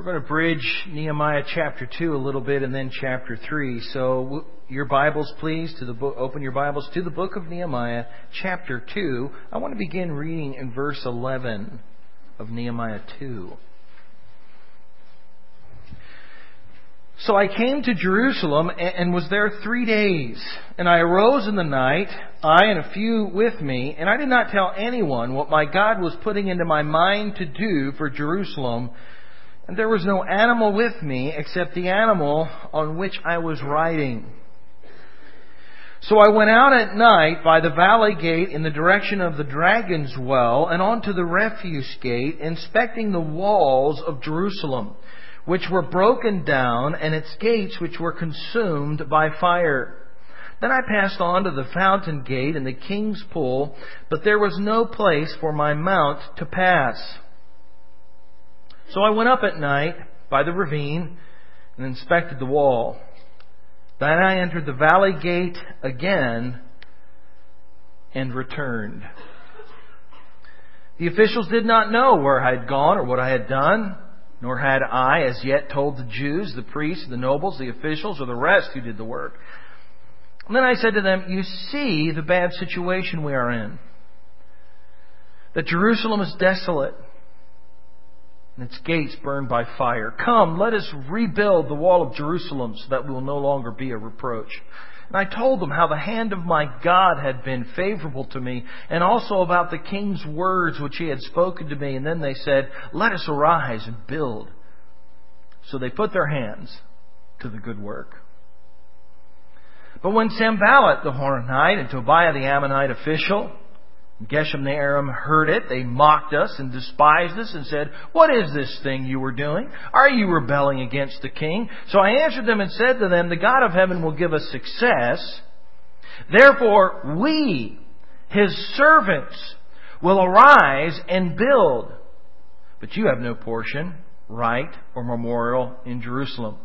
We're going to bridge Nehemiah chapter 2 a little bit and then chapter 3. So your Bibles, please, open your Bibles to the book of Nehemiah chapter 2. I want to begin reading in verse 11 of Nehemiah 2. So I came to Jerusalem and was there 3 days. And I arose in the night, I and a few with me, and I did not tell anyone what my God was putting into my mind to do for Jerusalem. And there was no animal with me except the animal on which I was riding. So I went out at night by the valley gate in the direction of the Dragon's Well and onto the refuse gate, inspecting the walls of Jerusalem, which were broken down, and its gates which were consumed by fire. Then I passed on to the fountain gate and the king's pool, but there was no place for my mount to pass. So I went up at night by the ravine and inspected the wall. Then I entered the valley gate again and returned. The officials did not know where I had gone or what I had done, nor had I as yet told the Jews, the priests, the nobles, the officials, or the rest who did the work. And then I said to them, you see the bad situation we are in, that Jerusalem is desolate, and its gates burned by fire. Come, let us rebuild the wall of Jerusalem so that we will no longer be a reproach. And I told them how the hand of my God had been favorable to me, and also about the king's words which he had spoken to me. And then they said, let us arise and build. So they put their hands to the good work. But when Sanballat the Horonite and Tobiah the Ammonite official, Geshem the Aram heard it, they mocked us and despised us and said, what is this thing you are doing? Are you rebelling against the king? So I answered them and said to them, the God of heaven will give us success. Therefore we, his servants, will arise and build. But you have no portion, right, or memorial in Jerusalem.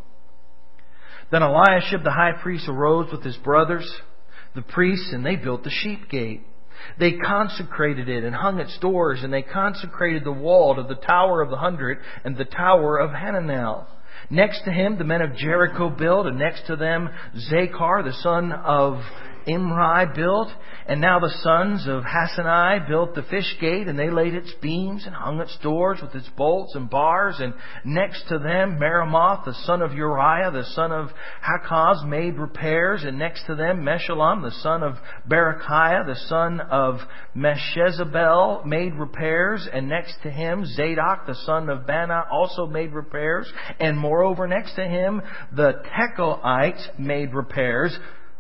Then Eliashib the high priest arose with his brothers, the priests, and they built the sheep gate. They consecrated it and hung its doors, and they consecrated the wall to the Tower of the 100 and the Tower of Hananel. Next to him, the men of Jericho built, and next to them, Zachar, the son of Imri, built. And now the sons of Hassanai built the fish gate, and they laid its beams and hung its doors with its bolts and bars. And next to them, Meremoth, the son of Uriah, the son of Hakaz, made repairs. And next to them, Meshullam, the son of Berechiah, the son of Meshezabel, made repairs. And next to him, Zadok, the son of Bana, also made repairs. And moreover, next to him, the Tekoites made repairs.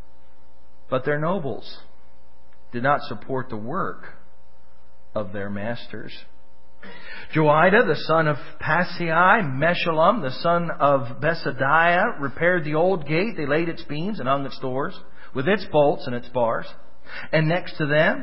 But their nobles did not support the work of their masters. Joiada, the son of Paseai, Meshullam, the son of Besadiah, repaired the old gate. They laid its beams and hung its doors with its bolts and its bars. And next to them,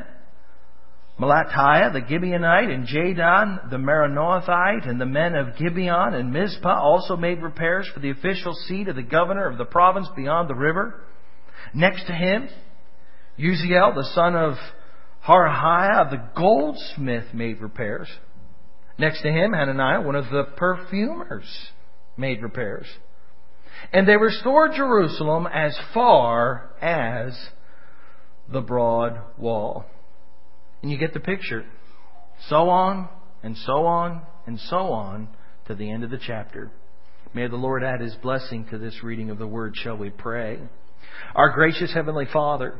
Melatiah the Gibeonite and Jadon the Meronothite and the men of Gibeon and Mizpah also made repairs for the official seat of the governor of the province beyond the river. Next to him, Uziel, the son of Harahiah, the goldsmith, made repairs. Next to him, Hananiah, one of the perfumers, made repairs. And they restored Jerusalem as far as the broad wall. And you get the picture. So on, and so on, and so on, to the end of the chapter. May the Lord add His blessing to this reading of the Word. Shall we pray? Our gracious Heavenly Father,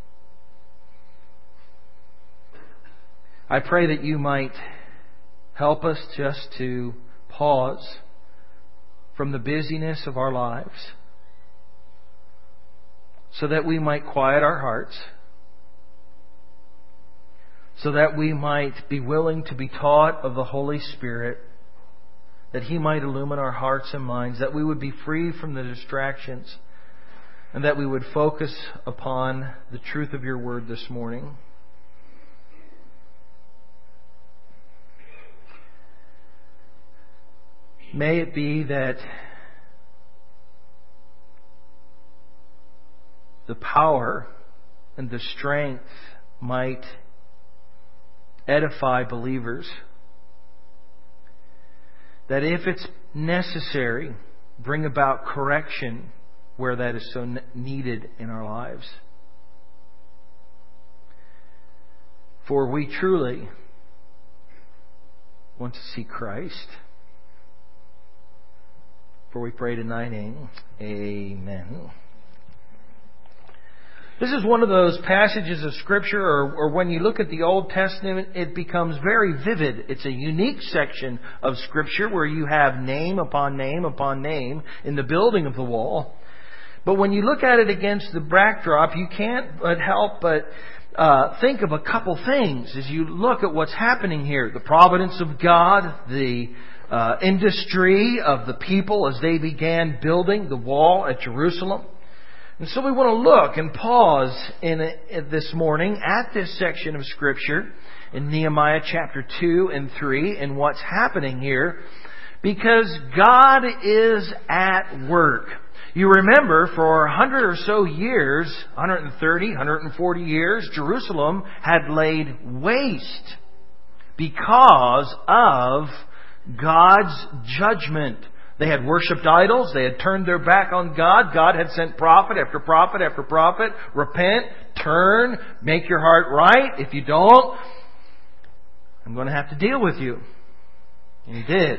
I pray that You might help us just to pause from the busyness of our lives so that we might quiet our hearts, so that we might be willing to be taught of the Holy Spirit, that He might illumine our hearts and minds, that we would be free from the distractions, and that we would focus upon the truth of Your Word this morning. May it be that the power and the strength might edify believers, that if it's necessary, bring about correction where that is so needed in our lives. For we truly want to see Christ. For we pray tonight, amen. This is one of those passages of Scripture, or when you look at the Old Testament, it becomes very vivid. It's a unique section of Scripture where you have name upon name upon name in the building of the wall. But when you look at it against the backdrop, you can't help but think of a couple things as you look at what's happening here. The providence of God, the industry of the people as they began building the wall at Jerusalem. And so we want to look and pause this morning at this section of Scripture in Nehemiah chapter 2 and 3 and what's happening here, because God is at work. You remember, for 100 or so years, 130, 140 years, Jerusalem had laid waste because of God's judgment. They had worshipped idols. They had turned their back on God. God had sent prophet after prophet after prophet. Repent, turn, make your heart right. If you don't, I'm going to have to deal with you. And He did.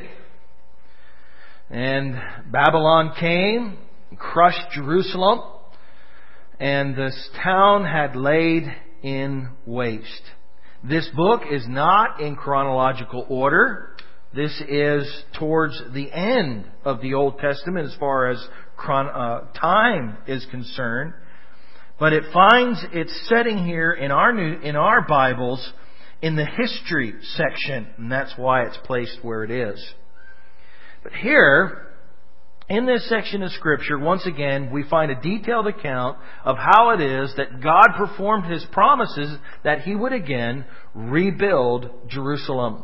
And Babylon came and crushed Jerusalem. And this town had laid in waste. This book is not in chronological order. This is towards the end of the Old Testament as far as time is concerned. But it finds its setting here in our Bibles in the history section. And that's why it's placed where it is. But here, in this section of Scripture, once again, we find a detailed account of how it is that God performed His promises that He would again rebuild Jerusalem.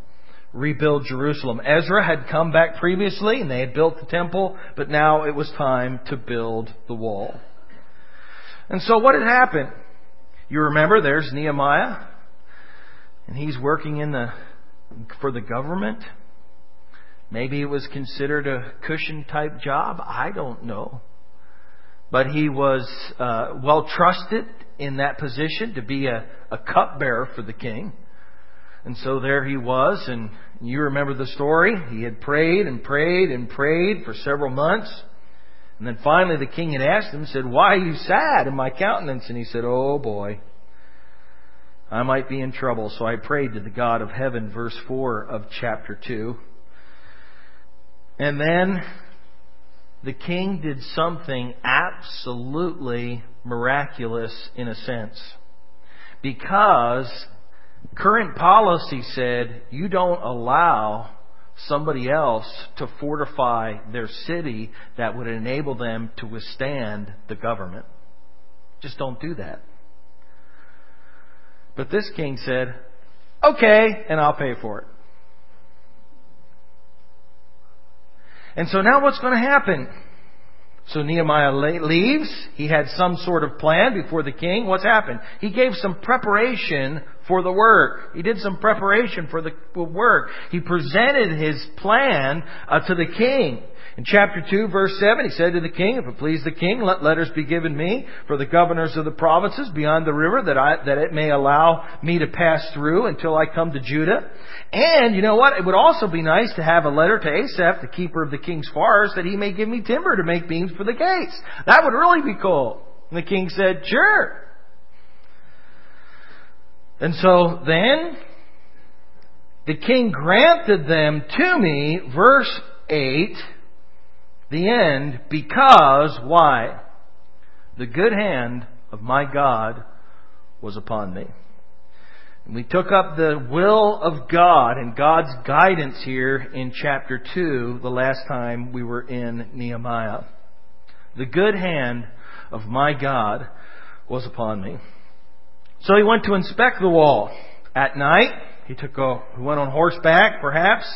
Ezra had come back previously and they had built the temple, but now it was time to build the wall. And so what had happened? You remember, there's Nehemiah, and he's working for the government. Maybe it was considered a cushion type job. I don't know. But he was well trusted in that position to be a cupbearer for the king. And so there he was, and you remember the story. He had prayed and prayed and prayed for several months. And then finally the king had asked him, said, "Why are you sad in my countenance?" And he said, "Oh boy, I might be in trouble." So I prayed to the God of heaven, verse 4 of chapter 2. And then the king did something absolutely miraculous in a sense. Because current policy said you don't allow somebody else to fortify their city that would enable them to withstand the government. Just don't do that. But this king said, "Okay, and I'll pay for it." And so now what's going to happen? So Nehemiah leaves. He had some sort of plan before the king. What's happened? He gave some preparation for the work. He did some preparation for the work. He presented his plan to the king. In chapter 2, verse 7, he said to the king, "If it please the king, let letters be given me for the governors of the provinces beyond the river, that it may allow me to pass through until I come to Judah. And you know what? It would also be nice to have a letter to Asaph, the keeper of the king's forest, that he may give me timber to make beams for the gates." That would really be cool. And the king said, "Sure." And so then the king granted them to me, verse 8, the end, because, why? The good hand of my God was upon me. And we took up the will of God and God's guidance here in chapter 2, the last time we were in Nehemiah. The good hand of my God was upon me. So he went to inspect the wall at night. He went on horseback, perhaps,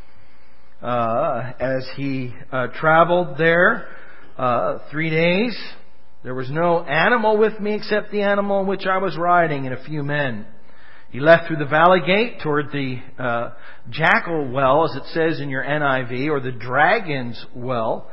as he traveled there 3 days. There was no animal with me except the animal on which I was riding and a few men. He left through the valley gate toward the jackal well, as it says in your NIV, or the dragon's well.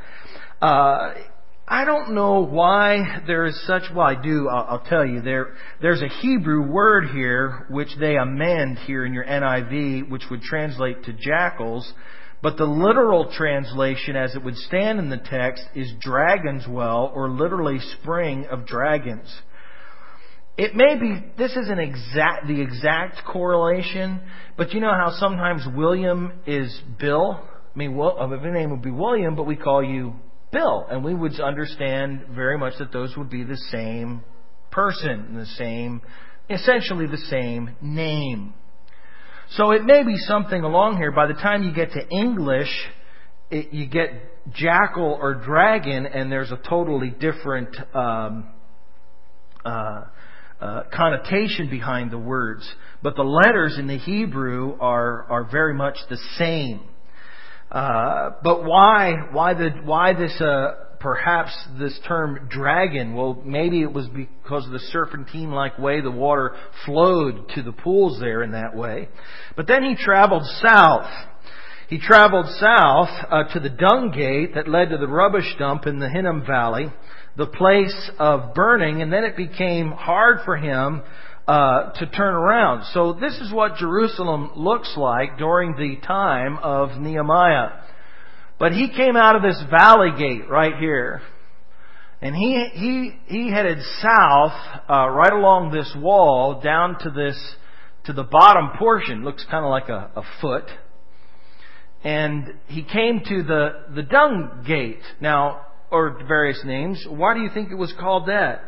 I don't know why there is such... Well, I do. I'll tell you. There's a Hebrew word here which they amend here in your NIV, which would translate to jackals. But the literal translation, as it would stand in the text, is dragon's well, or literally spring of dragons. It may be, this isn't the exact correlation, but you know how sometimes William is Bill? I mean, if your name would be William, but we call you Bill. And we would understand very much that those would be the same person, essentially the same name. So it may be something along here. By the time you get to English, you get jackal or dragon, and there's a totally different connotation behind the words. But the letters in the Hebrew are very much the same. But why this perhaps this term dragon? Well, maybe it was because of the serpentine-like way the water flowed to the pools there in that way. But then he traveled south. He traveled south to the dung gate that led to the rubbish dump in the Hinnom Valley, the place of burning, and then it became hard for him to turn around. So this is what Jerusalem looks like during the time of Nehemiah. But he came out of this valley gate right here, and he headed south right along this wall down to the bottom portion. Looks kind of like a foot. And he came to the dung gate. Now, or various names. Why do you think it was called that?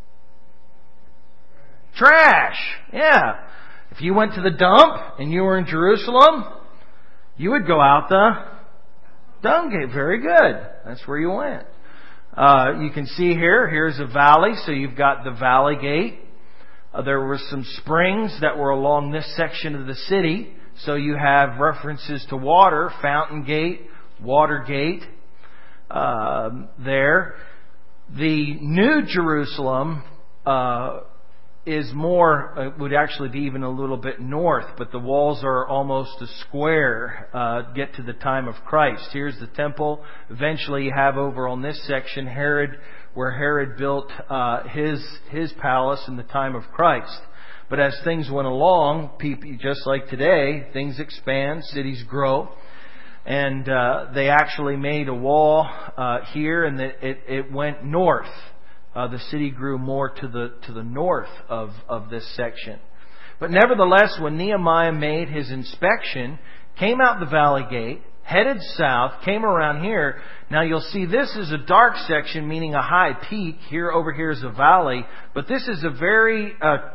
Trash. Yeah. If you went to the dump and you were in Jerusalem, you would go out the dung gate. Very good. That's where you went. You can see here's a valley, so you've got the valley gate. There were some springs that were along this section of the city, so you have references to water, fountain gate, water gate. There. The New Jerusalem is more, would actually be even a little bit north, but the walls are almost a square, get to the time of Christ. Here's the temple. Eventually you have over on this section where Herod built his palace in the time of Christ. But as things went along, people, just like today, things expand, cities grow. And they actually made a wall here, and it went north. The city grew more to the north of this section. But nevertheless, when Nehemiah made his inspection, came out the valley gate, headed south, came around here. Now you'll see this is a dark section, meaning a high peak. Over here is a valley. But this is a very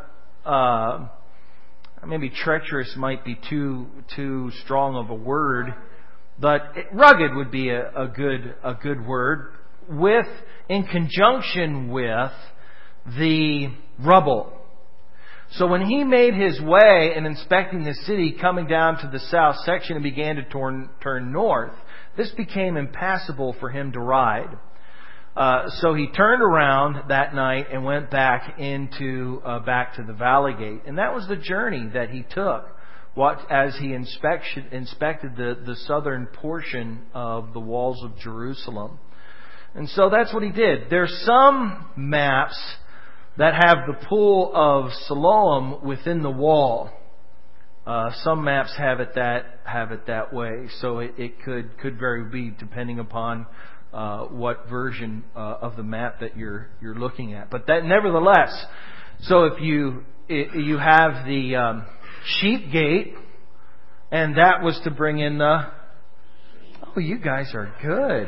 maybe treacherous might be too strong of a word. But rugged would be a good word, in conjunction with the rubble. So when he made his way in inspecting the city, coming down to the south section and began to turn north, this became impassable for him to ride. So he turned around that night and went back to the valley gate, and that was the journey that he took. As he inspected the southern portion of the walls of Jerusalem. And so that's what he did. There's some maps that have the pool of Siloam within the wall. Some maps have it that way. So it could vary, be depending upon what version of the map that you're looking at. But that nevertheless, so if you have the sheep gate, and that was to bring in you guys are good.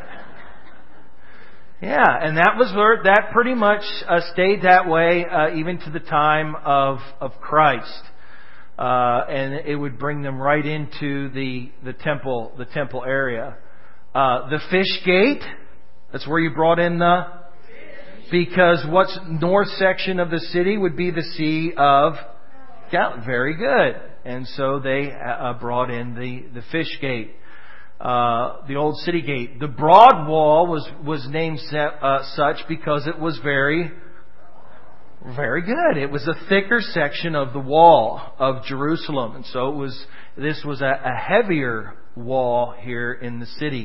Yeah, and that pretty much stayed that way even to the time of Christ. And it would bring them right into the temple area. The fish gate, that's where you brought in because what's north section of the city would be the Sea of Galilee. Very good. And so they brought in the fish gate. The old city gate. The broad wall was named such because it was very Very good. It was a thicker section of the wall of Jerusalem. And so this was a heavier wall here in the city.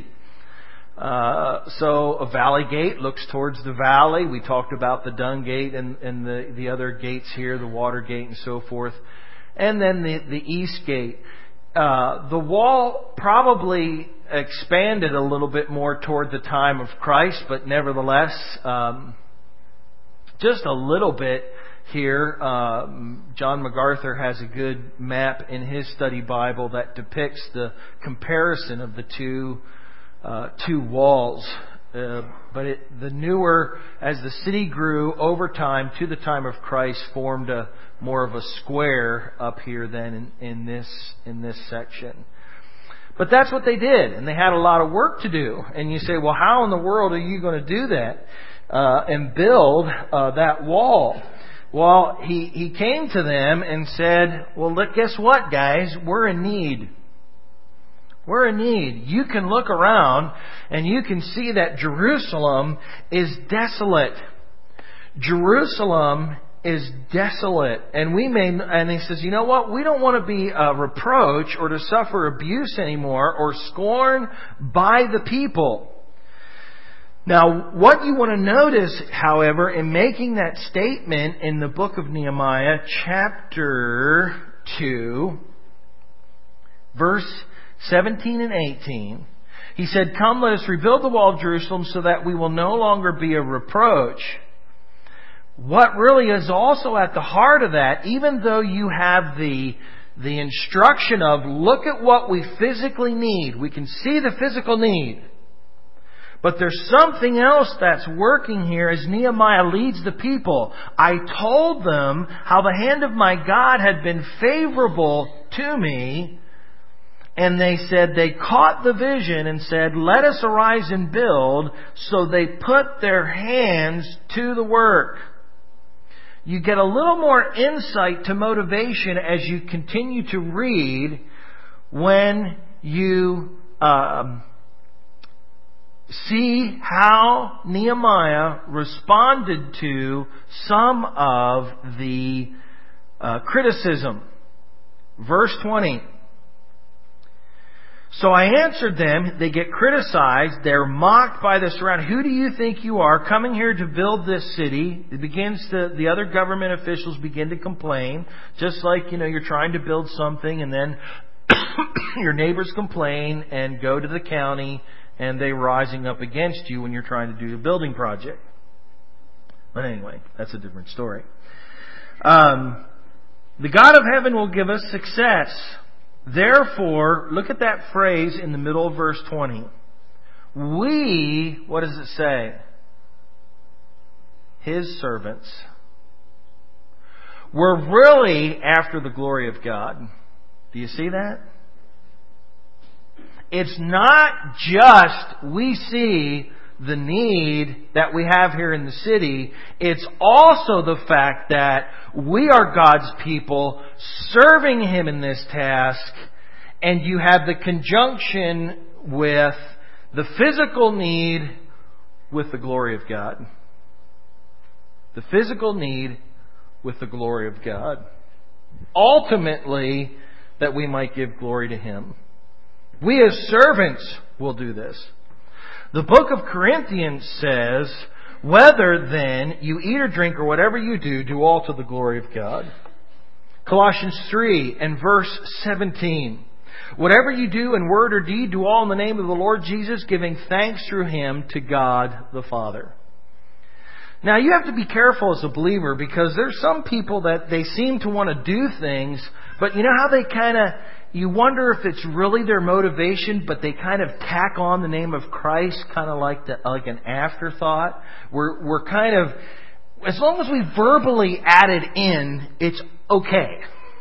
So a valley gate looks towards the valley. We talked about the dung gate and the other gates here, the water gate and so forth. And then the east gate. The wall probably expanded a little bit more toward the time of Christ, but nevertheless, just a little bit here. John MacArthur has a good map in his study Bible that depicts the comparison of the two walls. But the newer, as the city grew over time to the time of Christ, formed more of a square up here than in this section. But that's what they did, and they had a lot of work to do. And you say, well, how in the world are you going to do that and build that wall? Well, he came to them and said, well, look, guess what, guys? We're in need. We're in need. You can look around and you can see that Jerusalem is desolate. Jerusalem is desolate. And he says, you know what? We don't want to be a reproach or to suffer abuse anymore or scorn by the people. Now, what you want to notice, however, in making that statement in the book of Nehemiah, chapter 2, verse 17 and 18, he said, "Come, let us rebuild the wall of Jerusalem so that we will no longer be a reproach." What really is also at the heart of that, even though you have the instruction of look at what we physically need, we can see the physical need. But there's something else that's working here as Nehemiah leads the people. I told them how the hand of my God had been favorable to me. And they said, they caught the vision and said, let us arise and build. So they put their hands to the work. You get a little more insight to motivation as you continue to read when you see how Nehemiah responded to some of the criticism. Verse 20. So I answered them, they get criticized, they're mocked by the surrounding. Who do you think you are coming here to build this city? The other government officials begin to complain, just like, you're trying to build something and then your neighbors complain and go to the county and they're rising up against you when you're trying to do a building project. But anyway, that's a different story. The God of heaven will give us success. Therefore, look at that phrase in the middle of verse 20. We, what does it say? His servants. We're really after the glory of God. Do you see that? It's not just we see the need that we have here in the city. It's also the fact that we are God's people serving Him in this task, and you have the conjunction with the physical need with the glory of God. The physical need with the glory of God. Ultimately, that we might give glory to Him. We as servants will do this. The book of Corinthians says, whether then you eat or drink or whatever you do, do all to the glory of God. Colossians 3 and verse 17. Whatever you do in word or deed, do all in the name of the Lord Jesus, giving thanks through Him to God the Father. Now you have to be careful as a believer, because there's some people that they seem to want to do things, but you know how they you wonder if it's really their motivation, but they kind of tack on the name of Christ, kind of like an afterthought. We're kind of, as long as we verbally add it in, it's okay.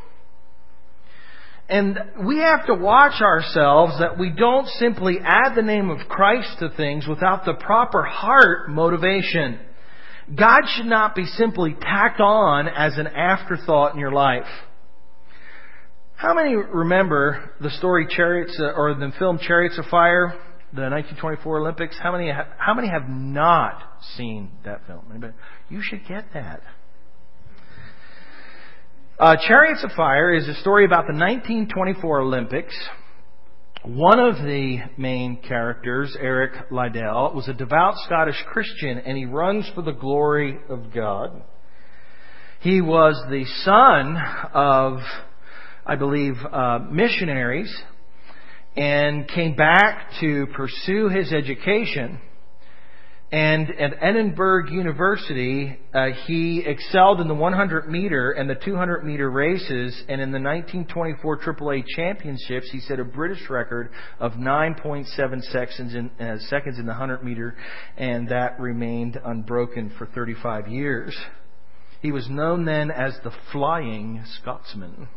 And we have to watch ourselves that we don't simply add the name of Christ to things without the proper heart motivation. God should not be simply tacked on as an afterthought in your life. How many remember the story Chariots, or the film Chariots of Fire, the 1924 Olympics? How many have not seen that film? Anybody? You should get that. Chariots of Fire is a story about the 1924 Olympics. One of the main characters, Eric Liddell, was a devout Scottish Christian, and he runs for the glory of God. He was the son of, I believe, missionaries, and came back to pursue his education. And at Edinburgh University, he excelled in the 100 meter and the 200 meter races. And in the 1924 AAA Championships, he set a British record of 9.7 seconds in the 100 meter. And that remained unbroken for 35 years. He was known then as the Flying Scotsman.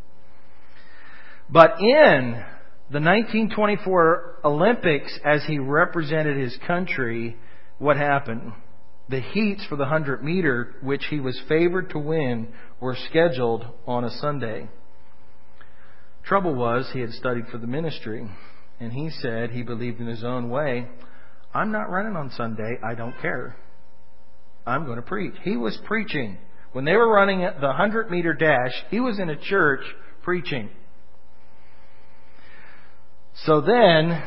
But in the 1924 Olympics, as he represented his country, what happened? The heats for the 100 meter, which he was favored to win, were scheduled on a Sunday. Trouble was, he had studied for the ministry, and he said he believed in his own way. I'm not running on Sunday. I don't care. I'm going to preach. He was preaching. When they were running the 100 meter dash, he was in a church preaching. So then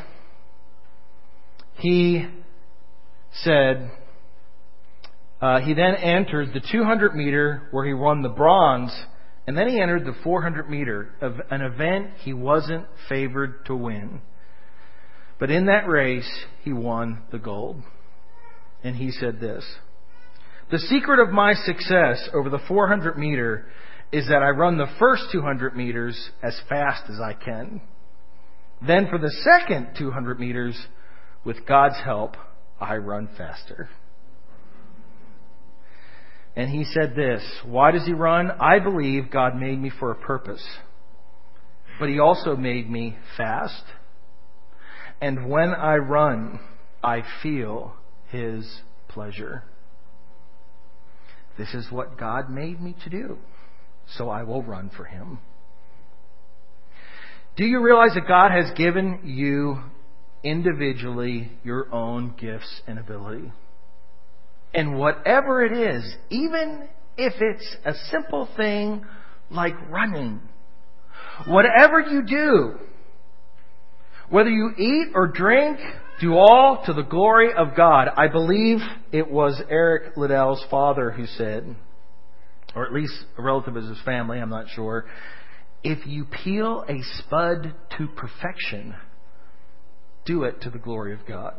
he said, he then entered the 200 meter where he won the bronze, and then he entered the 400 meter, of an event he wasn't favored to win. But in that race, he won the gold. And he said this: the secret of my success over the 400 meter is that I run the first 200 meters as fast as I can. Then for the second 200 meters, with God's help, I run faster. And he said this: why does he run? I believe God made me for a purpose. But He also made me fast. And when I run, I feel His pleasure. This is what God made me to do. So I will run for Him. Do you realize that God has given you individually your own gifts and ability? And whatever it is, even if it's a simple thing like running, whatever you do, whether you eat or drink, do all to the glory of God. I believe it was Eric Liddell's father who said, or at least a relative of his family, I'm not sure, if you peel a spud to perfection, do it to the glory of God.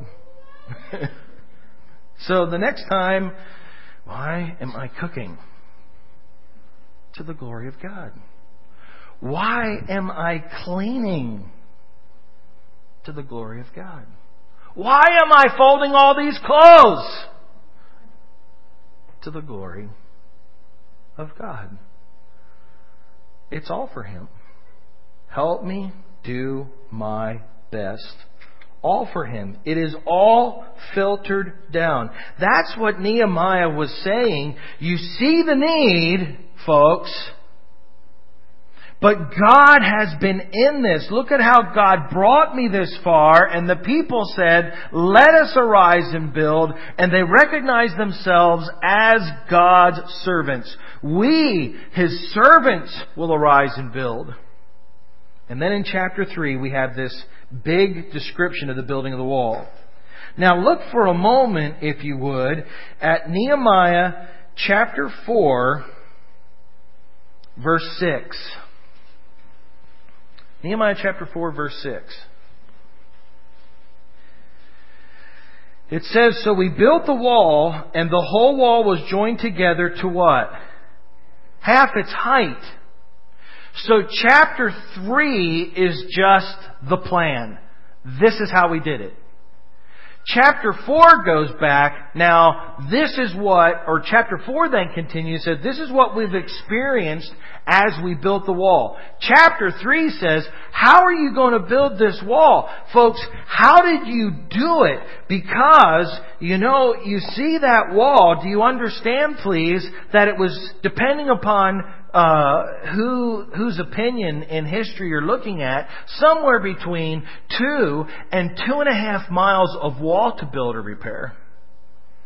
So the next time, why am I cooking? To the glory of God. Why am I cleaning? To the glory of God. Why am I folding all these clothes? To the glory of God. It's all for Him. Help me do my best. All for Him. It is all filtered down. That's what Nehemiah was saying. You see the need, folks. But God has been in this. Look at how God brought me this far. And the people said, let us arise and build. And they recognized themselves as God's servants. We, His servants, will arise and build. And then in chapter 3, we have this big description of the building of the wall. Now look for a moment, if you would, at Nehemiah chapter 4, verse 6. Nehemiah chapter 4, verse 6. It says, so we built the wall, and the whole wall was joined together to what? Half its height. So chapter 3 is just the plan. This is how we did it. Chapter 4 goes back. Now, this is what, or chapter 4 then continues, said, this is what we've experienced as we built the wall. Chapter 3 says, how are you going to build this wall? Folks, how did you do it? Because, you see that wall. Do you understand, please, that it was depending upon whose opinion in history you're looking at, somewhere between 2 and 2.5 miles of wall to build or repair.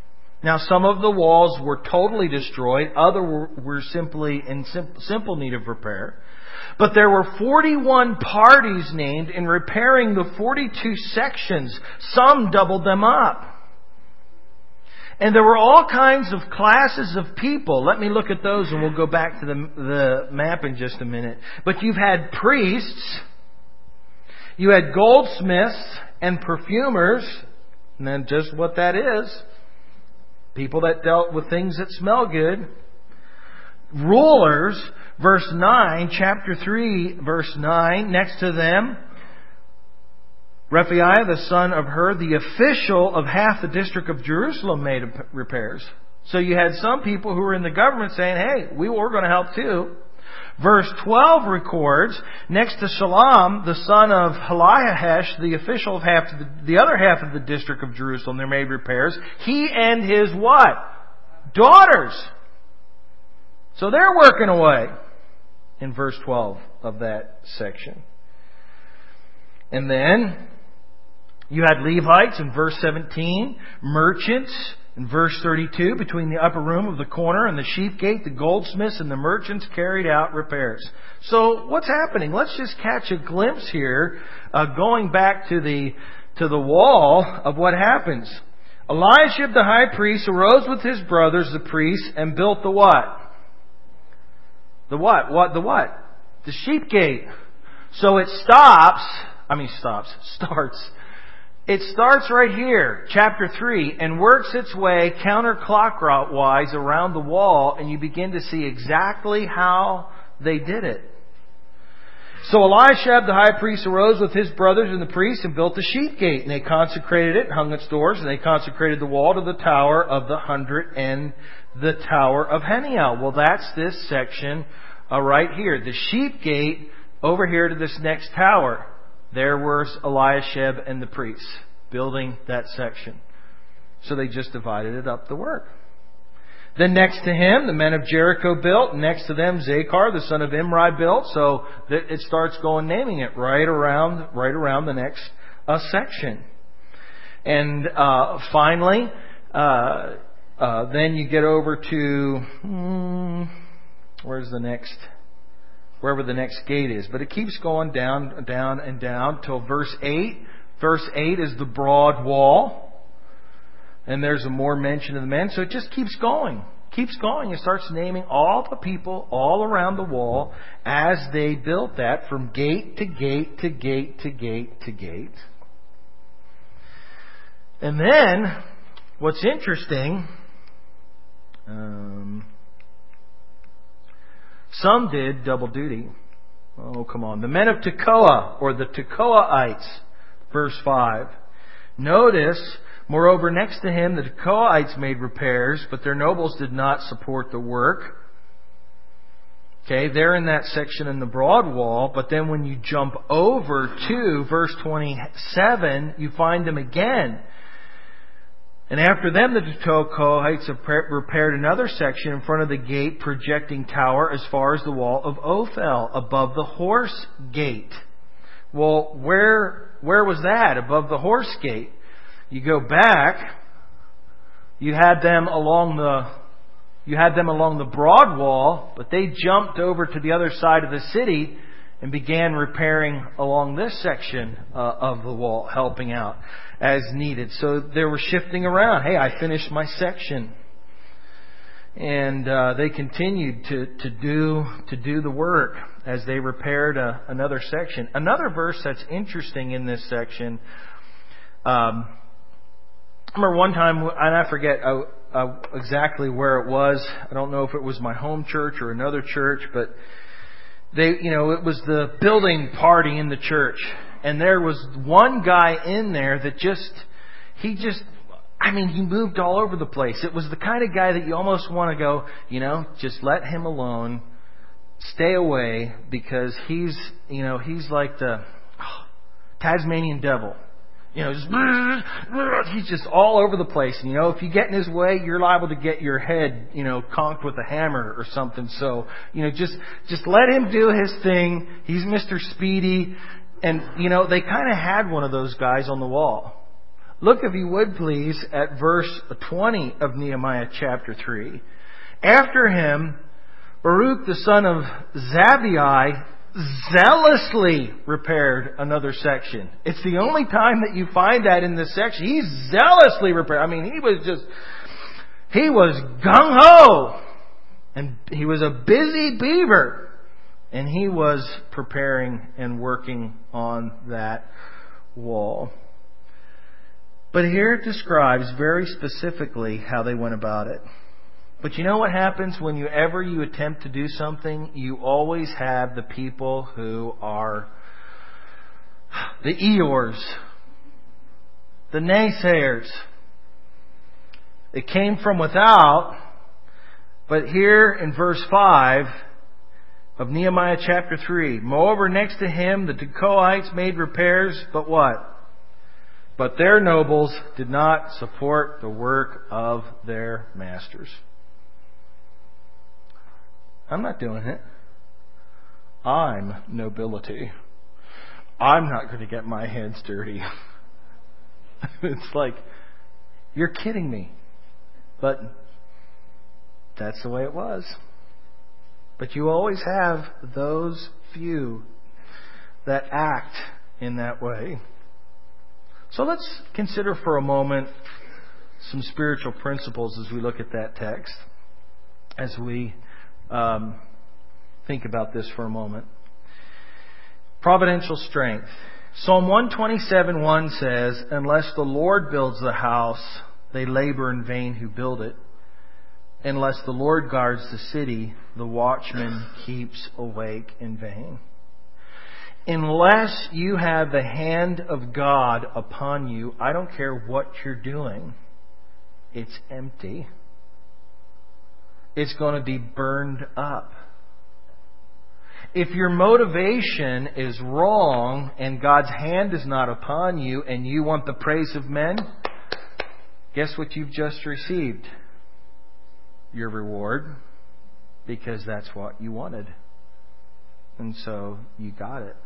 Now, some of the walls were totally destroyed. Others were simply in simple need of repair. But there were 41 parties named in repairing the 42 sections. Some doubled them up. And there were all kinds of classes of people. Let me look at those and we'll go back to the map in just a minute. But you've had priests, you had goldsmiths and perfumers, and then just what that is. People that dealt with things that smell good. Rulers, verse 9, chapter 3, verse 9, next to them, Rephaiah, the son of Hur, the official of half the district of Jerusalem, made repairs. So you had some people who were in the government saying, hey, we're going to help too. Verse 12 records, next to Shallum, the son of Eliahesh, the official of the other half of the district of Jerusalem, they made repairs. He and his what? Daughters. So they're working away in verse 12 of that section. And then you had Levites in verse 17, merchants in verse 32, between the upper room of the corner and the sheep gate, the goldsmiths and the merchants carried out repairs. So what's happening? Let's just catch a glimpse here, going back to the wall of what happens. Eliashib the high priest arose with his brothers, the priests, and built the what? The what? The what? The sheep gate. So it starts. It starts right here, chapter 3, and works its way counterclockwise around the wall, and you begin to see exactly how they did it. So Eliashib the high priest arose with his brothers and the priests and built the sheep gate, and they consecrated it, hung its doors, and they consecrated the wall to the Tower of the 100 and the Tower of Heniel. Well, that's this section right here. The sheep gate over here to this next tower. There was Eliashib and the priests building that section. So they just divided it up the work. Then next to him, the men of Jericho built. Next to them, Zachar, the son of Imri, built. So it starts going, naming it right around the next section. And finally, then you get over to wherever the next gate is. But it keeps going down and down till verse 8. Verse 8 is the broad wall. And there's a more mention of the men. So it just keeps going. Keeps going. It starts naming all the people all around the wall as they built that from gate to gate to gate to gate to gate. And then, what's interesting, some did double duty. Oh, come on. The men of Tekoa, or the Tekoaites, verse 5. Notice, moreover, next to him, the Tekoaites made repairs, but their nobles did not support the work. Okay, they're in that section in the broad wall, but then when you jump over to verse 27, you find them again. And after them, the Tekoaites repaired another section in front of the gate projecting tower as far as the wall of Ophel, above the horse gate. Well, where was that? Above the horse gate. You go back, you had them along the broad wall, but they jumped over to the other side of the city and began repairing along this section of the wall, helping out as needed. So they were shifting around. Hey, I finished my section. And they continued to do the work as they repaired another section. Another verse that's interesting in this section, I remember one time, and I forget exactly where it was. I don't know if it was my home church or another church, but it was the building party in the church. And there was one guy in there that he moved all over the place. It was the kind of guy that you almost want to go, just let him alone, stay away, because he's like the Tasmanian devil. He's just all over the place. And, if you get in his way, you're liable to get your head, conked with a hammer or something. So, just let him do his thing. He's Mr. Speedy. And, they kind of had one of those guys on the wall. Look, if you would please, at verse 20 of Nehemiah chapter 3. After him, Baruch the son of Zabbai zealously repaired another section. It's the only time that you find that in this section. He zealously repaired. I mean, he was gung-ho. And he was a busy beaver. And he was preparing and working on that wall. But here it describes very specifically how they went about it. But you know what happens whenever you attempt to do something? You always have the people who are the Eeyores, the naysayers. It came from without, but here in verse 5 of Nehemiah chapter 3, moreover, next to him the Tekoites made repairs, but what? But their nobles did not support the work of their masters. I'm not doing it. I'm nobility. I'm not going to get my hands dirty. It's like, you're kidding me. But that's the way it was. But you always have those few that act in that way. So let's consider for a moment some spiritual principles as we look at that text, as we think about this for a moment. Providential strength. Psalm 127:1 says, unless the Lord builds the house, they labor in vain who build it. Unless the Lord guards the city, the watchman keeps awake in vain. Unless you have the hand of God upon you, I don't care what you're doing, it's empty. It's going to be burned up. If your motivation is wrong and God's hand is not upon you and you want the praise of men, guess what you've just received? Your reward, because that's what you wanted. And so you got it.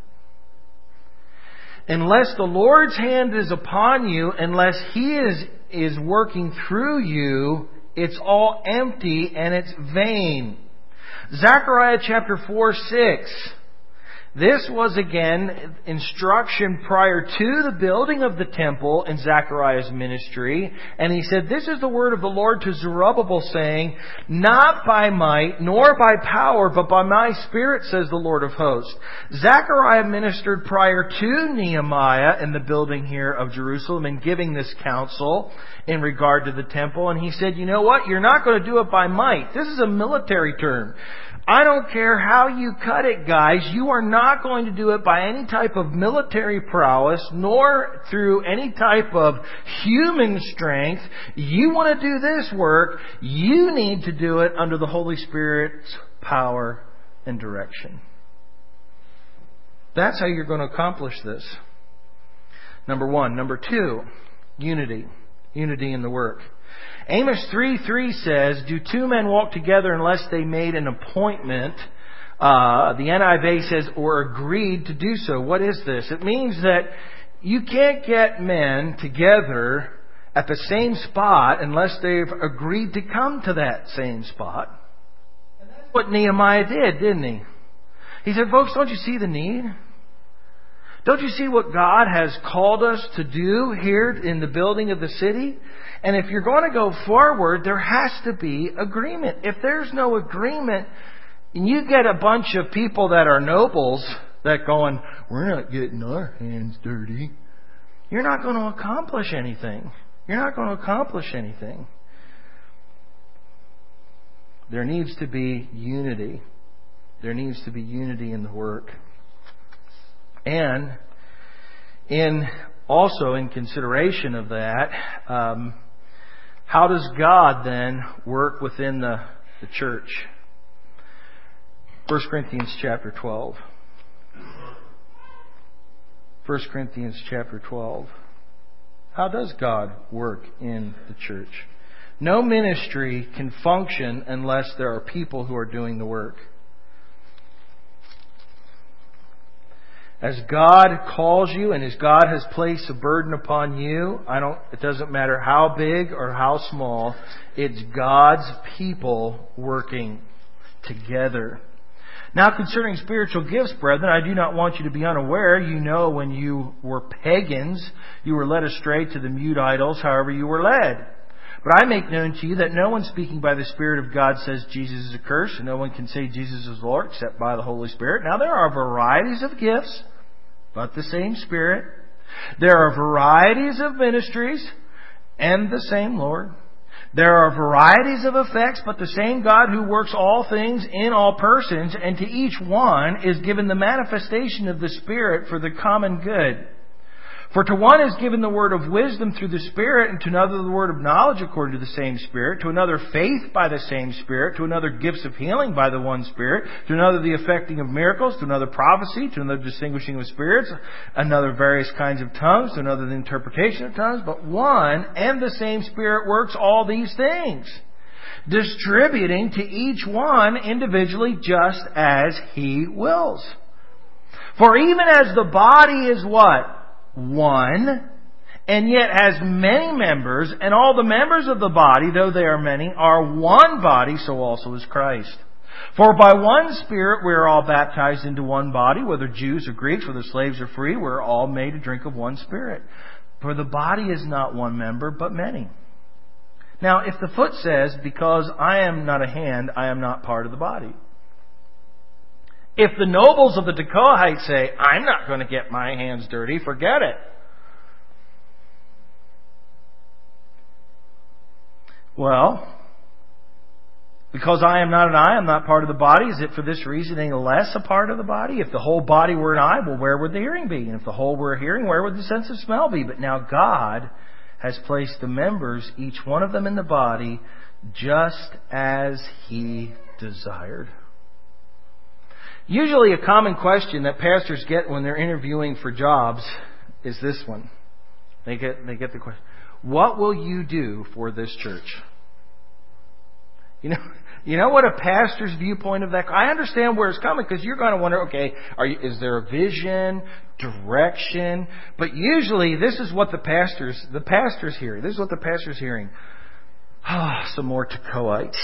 Unless the Lord's hand is upon you, unless He is working through you, it's all empty and it's vain. Zechariah chapter 4:6. This was again instruction prior to the building of the temple in Zechariah's ministry. And he said, this is the word of the Lord to Zerubbabel, saying, not by might nor by power, but by my Spirit, says the Lord of hosts. Zechariah ministered prior to Nehemiah in the building here of Jerusalem and giving this counsel in regard to the temple. And he said, you know what? You're not going to do it by might. This is a military term. I don't care how you cut it, guys. You are not going to do it by any type of military prowess, nor through any type of human strength. You want to do this work, you need to do it under the Holy Spirit's power and direction. That's how you're going to accomplish this. Number one. Number two, unity. Unity in the work. Amos 3:3 says, do two men walk together unless they made an appointment? The NIV says, or agreed to do so. What is this? It means that you can't get men together at the same spot unless they've agreed to come to that same spot. And that's what Nehemiah did, didn't he? He said, folks, don't you see the need? Don't you see what God has called us to do here in the building of the city? And if you're going to go forward, there has to be agreement. If there's no agreement, and you get a bunch of people that are nobles that going, we're not getting our hands dirty, you're not going to accomplish anything. You're not going to accomplish anything. There needs to be unity. There needs to be unity in the work. And also in consideration of that, how does God then work within the church? 1 Corinthians chapter 12. 1 Corinthians chapter 12. How does God work in the church? No ministry can function unless there are people who are doing the work. As God calls you and as God has placed a burden upon you, it doesn't matter how big or how small, it's God's people working together. Now concerning spiritual gifts, brethren, I do not want you to be unaware. You know when you were pagans, you were led astray to the mute idols, however you were led. But I make known to you that no one speaking by the Spirit of God says Jesus is accursed, and no one can say Jesus is Lord except by the Holy Spirit. Now there are varieties of gifts, but the same Spirit. There are varieties of ministries, and the same Lord. There are varieties of effects, but the same God who works all things in all persons, and to each one is given the manifestation of the Spirit for the common good. For to one is given the word of wisdom through the Spirit, and to another the word of knowledge according to the same Spirit, to another faith by the same Spirit, to another gifts of healing by the one Spirit, to another the effecting of miracles, to another prophecy, to another distinguishing of spirits, another various kinds of tongues, to another the interpretation of tongues. But one and the same Spirit works all these things, distributing to each one individually just as He wills. For even as the body is what? One, and yet has many members, and all the members of the body, though they are many, are one body, so also is Christ. For by one Spirit we are all baptized into one body, whether Jews or Greeks, whether slaves or free, we are all made to drink of one Spirit. For the body is not one member, but many. Now, if the foot says, because I am not a hand, I am not part of the body. If the nobles of the Tekoites say, I'm not going to get my hands dirty, forget it. Well, because I am not an eye, I'm not part of the body, is it for this reason any less a part of the body? If the whole body were an eye, well, where would the hearing be? And if the whole were a hearing, where would the sense of smell be? But now God has placed the members, each one of them in the body, just as He desired. Usually a common question that pastors get when they're interviewing for jobs is this one. They get the question, what will you do for this church? You know what a pastor's viewpoint of that? I understand where it's coming because you're going to wonder, okay, is there a vision, direction? But usually this is what the pastors hear. This is what the pastor's hearing. Some more Tekoites.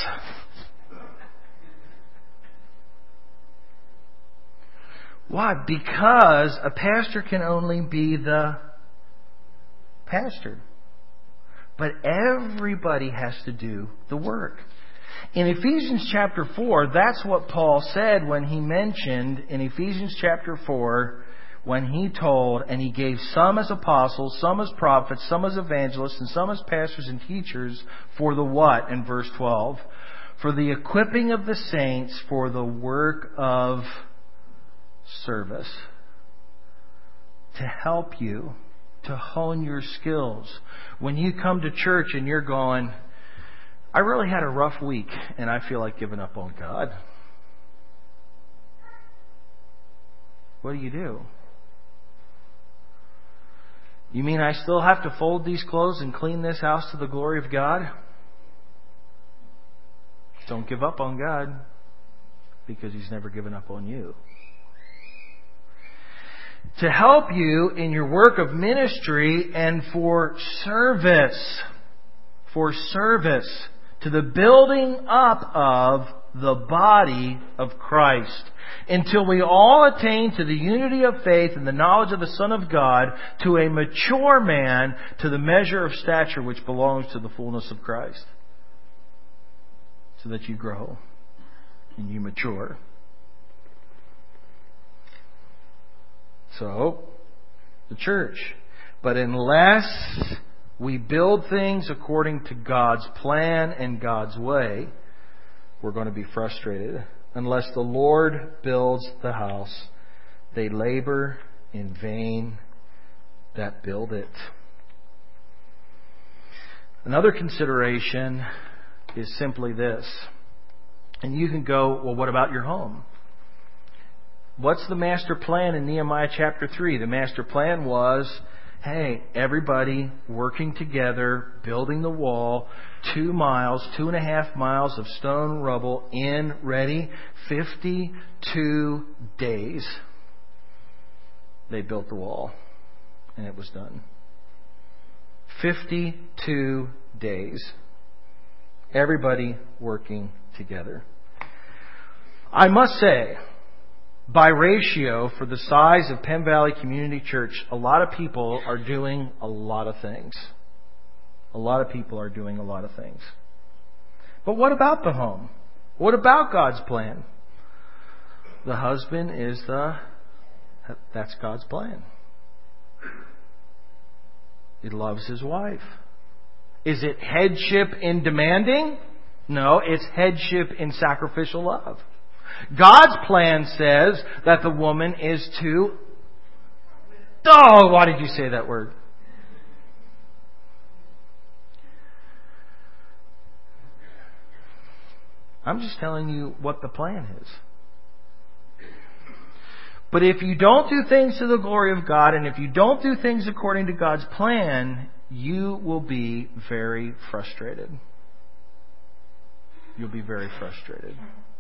Why? Because a pastor can only be the pastor. But everybody has to do the work. In Ephesians chapter 4, that's what Paul said when he mentioned in Ephesians chapter 4, when he told, and he gave some as apostles, some as prophets, some as evangelists, and some as pastors and teachers for the what? In verse 12. For the equipping of the saints for the work of service, to help you to hone your skills. When you come to church and you're going, I really had a rough week and I feel like giving up on God. What do? You mean I still have to fold these clothes and clean this house to the glory of God? Don't give up on God, because He's never given up on you. To help you in your work of ministry and for service to the building up of the body of Christ, until we all attain to the unity of faith and the knowledge of the Son of God, to a mature man, to the measure of stature which belongs to the fullness of Christ. So that you grow and you mature. So, the church. But unless we build things according to God's plan and God's way, we're going to be frustrated. Unless the Lord builds the house, they labor in vain that build it. Another consideration is simply this. And you can go, well, what about your home? What's the master plan in Nehemiah chapter 3? The master plan was, hey, everybody working together, building the wall, 2.5 miles of stone rubble in, ready, 52 days. they built the wall. And it was done. 52 days. Everybody working together. I must say, by ratio, for the size of Penn Valley Community Church, a lot of people are doing a lot of things. A lot of people are doing a lot of things. But what about the home? What about God's plan? The husband is that's God's plan. He loves his wife. Is it headship in demanding? No, it's headship in sacrificial love. God's plan says that the woman is to... Oh, why did you say that word? I'm just telling you what the plan is. But if you don't do things to the glory of God, and if you don't do things according to God's plan, you will be very frustrated. You'll be very frustrated.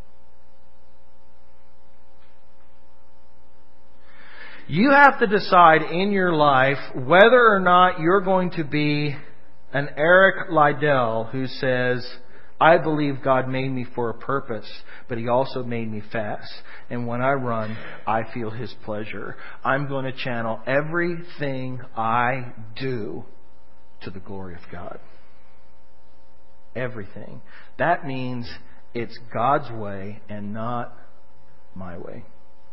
You have to decide in your life whether or not you're going to be an Eric Liddell who says, I believe God made me for a purpose, but He also made me fast. And when I run, I feel His pleasure. I'm going to channel everything I do to the glory of God. Everything. That means it's God's way and not my way.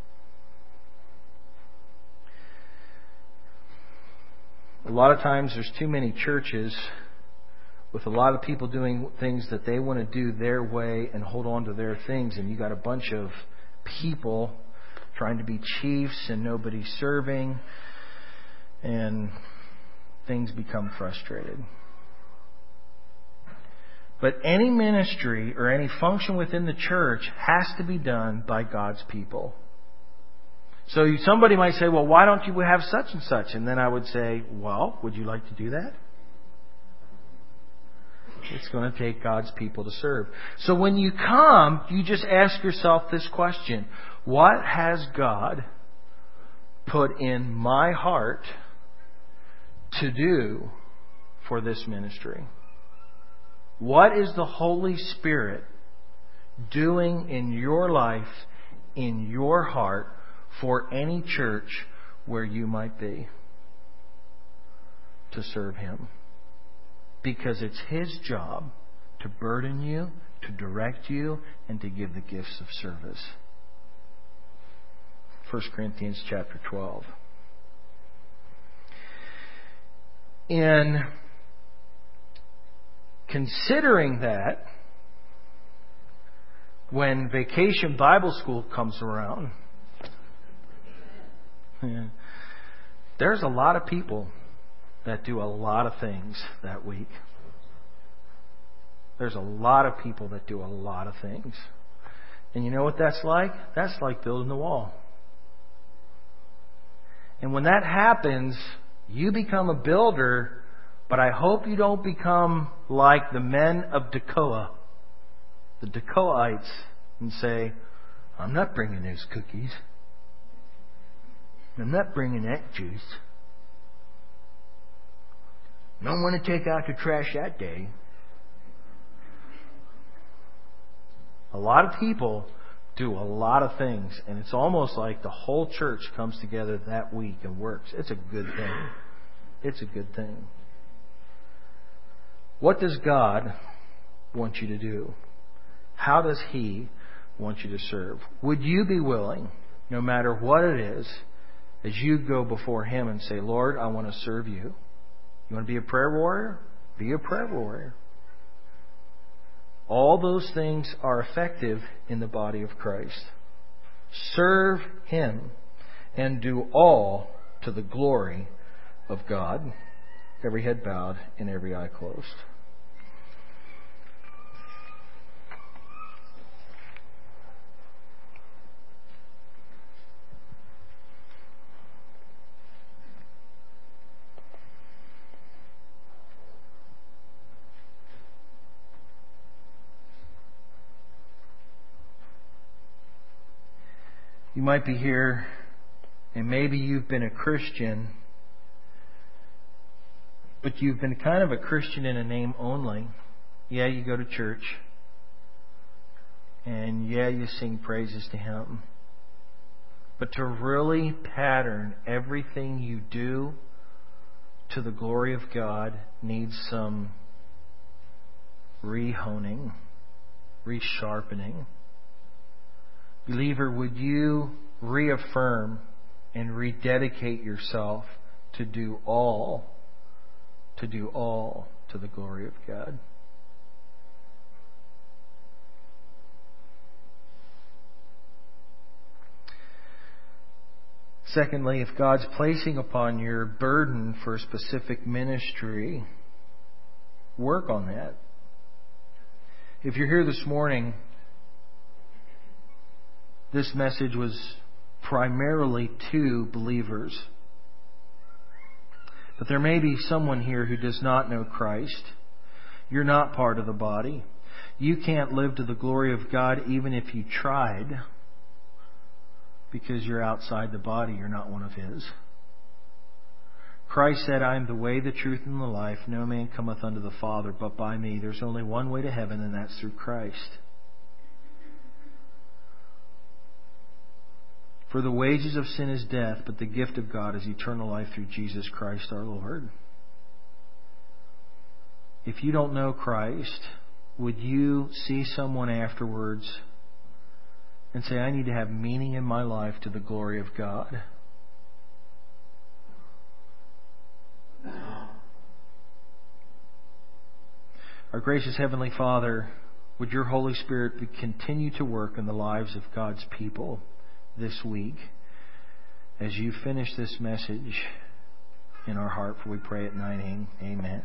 A lot of times there's too many churches with a lot of people doing things that they want to do their way and hold on to their things, and you got a bunch of people trying to be chiefs and nobody serving, and things become frustrated. But any ministry or any function within the church has to be done by God's people. So somebody might say, well, why don't you have such and such? And then I would say, well, would you like to do that? It's going to take God's people to serve. So when you come, you just ask yourself this question. What has God put in my heart to do for this ministry? What is the Holy Spirit doing in your life, in your heart, for any church where you might be to serve Him? Because it's His job to burden you, to direct you, and to give the gifts of service. 1 Corinthians chapter 12. In considering that, when Vacation Bible School comes around, there's a lot of people that do a lot of things that week. There's a lot of people that do a lot of things. And you know what that's like? That's like building the wall. And when that happens, you become a builder, but I hope you don't become like the men of Tekoa, the Tekoaites, and say, I'm not bringing those cookies. I'm not bringing that juice. Don't want to take out the trash that day. A lot of people do a lot of things, and it's almost like the whole church comes together that week and works. It's a good thing. It's a good thing. What does God want you to do? How does He want you to serve? Would you be willing, no matter what it is, as you go before Him and say, Lord, I want to serve You. You want to be a prayer warrior? Be a prayer warrior. All those things are effective in the body of Christ. Serve Him and do all to the glory of God. Every head bowed and every eye closed. You might be here And maybe you've been a Christian, but you've been kind of a Christian in a name only. Yeah, you go to church. And yeah, you sing praises to Him. But to really pattern everything you do to the glory of God needs some rehoning, resharpening. Believer, would you reaffirm and rededicate yourself to do all to the glory of God? Secondly, if God's placing upon your burden for a specific ministry, work on that. If you're here this morning, this message was primarily to believers. But there may be someone here who does not know Christ. You're not part of the body. You can't live to the glory of God even if you tried, because you're outside the body. You're not one of His. Christ said, I am the way, the truth, and the life. No man cometh unto the Father but by me. There's only one way to heaven, and that's through Christ. For the wages of sin is death, but the gift of God is eternal life through Jesus Christ our Lord. If you don't know Christ, would you see someone afterwards and say, I need to have meaning in my life to the glory of God? Our gracious Heavenly Father, would your Holy Spirit continue to work in the lives of God's people this week as you finish this message in our heart, for we pray at 9 a.m. Amen.